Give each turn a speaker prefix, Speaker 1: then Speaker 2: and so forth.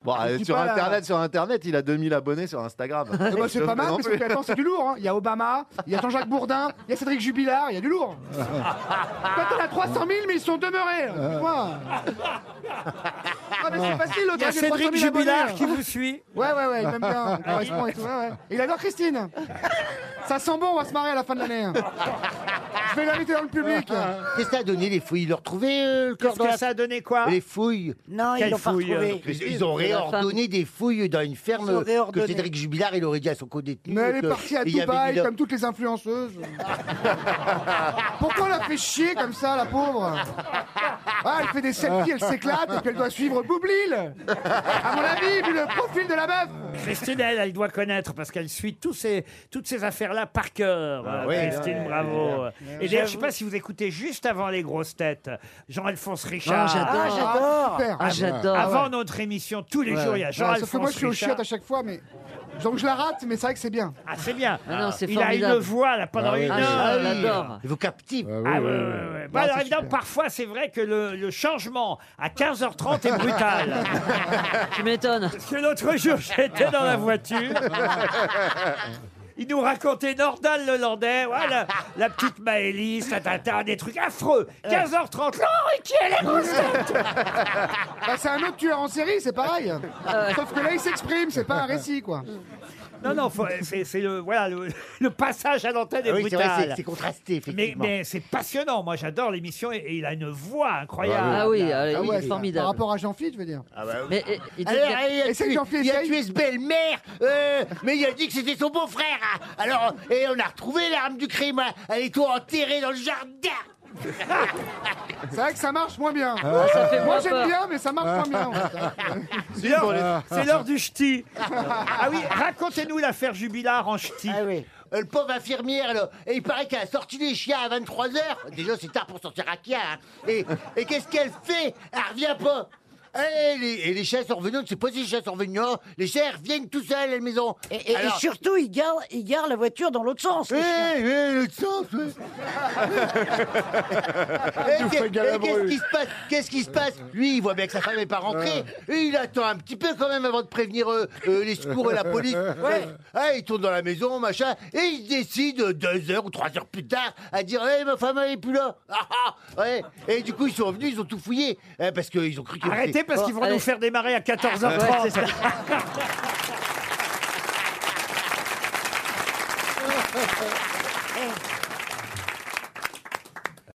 Speaker 1: Bon, sur Internet, il a 2000 abonnés sur Instagram.
Speaker 2: C'est pas mal, mais sauf que, attends, c'est du lourd. Hein. Il y a Obama, il y a Jean-Jacques Bourdin, il y a Cédric Jubilard, il y a du lourd. Toi, t'en as 300 000, mais ils sont demeurés. Dis-moi. Ah, mais c'est facile, l'autre.
Speaker 3: Il y a Cédric Jubilard qui vous suit.
Speaker 2: Ouais, il m'aime bien. Il correspond et tout. Ouais. Il adore Christine. Ça sent bon, on va se marier à la fin de l'année. Je vais l'inviter dans le public.
Speaker 4: Qu'est-ce que ça a donné, les fouilles? Ils l'ont retrouvé, le corps
Speaker 3: Qu'est-ce que ça a donné quoi?
Speaker 4: Les fouilles.
Speaker 5: Non, ils l'ont pas retrouvé.
Speaker 4: Ils ont réordonné des fouilles dans une ferme que Cédric Jubilard, il aurait dit à son co-détenu.
Speaker 2: Mais elle est partie à Dubaï, comme toutes les influenceuses. Pourquoi on la fait chier comme ça, la pauvre? Elle fait des selfies, elle s'éclate, et puis elle doit suivre Boublil. À mon avis, vu le profil de la meuf.
Speaker 3: Christine, elle doit connaître parce qu'elle suit toutes ces affaires-là par cœur. Christine, bravo. Et d'ailleurs, je ne sais pas si vous écoutez juste avant les grosses têtes, Jean-Alphonse Richard.
Speaker 5: J'adore.
Speaker 3: Avant notre émission, tous les jours, il y a Jean-Alphonse Richard.
Speaker 2: Sauf que moi, je suis au chiottes à chaque fois, mais... Donc je la rate, mais c'est vrai que c'est bien.
Speaker 3: Ah, c'est bien.
Speaker 5: C'est
Speaker 3: il a une voix là pendant une heure.
Speaker 5: J'adore.
Speaker 4: Il vous captive.
Speaker 3: Alors évidemment, parfois, c'est vrai que le changement à 15h30 est brutal.
Speaker 5: Tu m'étonnes.
Speaker 3: Parce que l'autre jour, j'étais dans la voiture. Il nous racontait Nordal le Landais, voilà, la petite Maëlys, des trucs affreux. 15h30, Laurent, qui est les grosses têtes?
Speaker 2: C'est un autre tueur en série, c'est pareil. Sauf que là, il s'exprime, c'est pas un récit, quoi.
Speaker 3: Non, c'est le passage à l'antenne est
Speaker 4: Oui, c'est vrai,
Speaker 3: brutal.
Speaker 4: c'est contrasté, effectivement.
Speaker 3: Mais c'est passionnant. Moi, j'adore l'émission et il a une voix incroyable.
Speaker 5: Il est formidable.
Speaker 2: Par rapport à Jean-Philippe, je veux dire.
Speaker 5: Mais
Speaker 4: Il a tué ce belle-mère, mais il a dit que c'était son beau-frère. Alors, et on a retrouvé l'arme du crime. Elle est tout enterrée dans le jardin.
Speaker 2: C'est vrai que ça marche moins bien.
Speaker 5: ça fait
Speaker 2: Moi
Speaker 5: moins
Speaker 2: j'aime
Speaker 5: peur.
Speaker 2: bien, mais ça marche moins bien.
Speaker 3: C'est l'heure du ch'ti. Ah oui, racontez-nous l'affaire Jubilard en ch'ti.
Speaker 4: Le pauvre infirmière, là, et il paraît qu'elle a sorti les chiens à 23h. Déjà, c'est tard pour sortir à Kia. Et qu'est-ce qu'elle fait? Elle revient pas. Et les chiens sont revenus, on ne sait pas si les chiens sont revenus. Non, les chiens reviennent tout seuls à la maison.
Speaker 5: Et surtout, il garde la voiture dans l'autre sens.
Speaker 4: L'autre sens, Qu'est-ce qui se passe? Lui, il voit bien que sa femme n'est pas rentrée. Et il attend un petit peu quand même avant de prévenir les secours et la police. Il tourne dans la maison, machin, et il décide 2 heures ou 3 heures plus tard à dire ma femme elle est plus là. Et du coup, ils sont venus, ils ont tout fouillé. Parce qu'ils ont cru que...
Speaker 3: Arrêtez parce qu'ils vont nous faire démarrer à 14h30.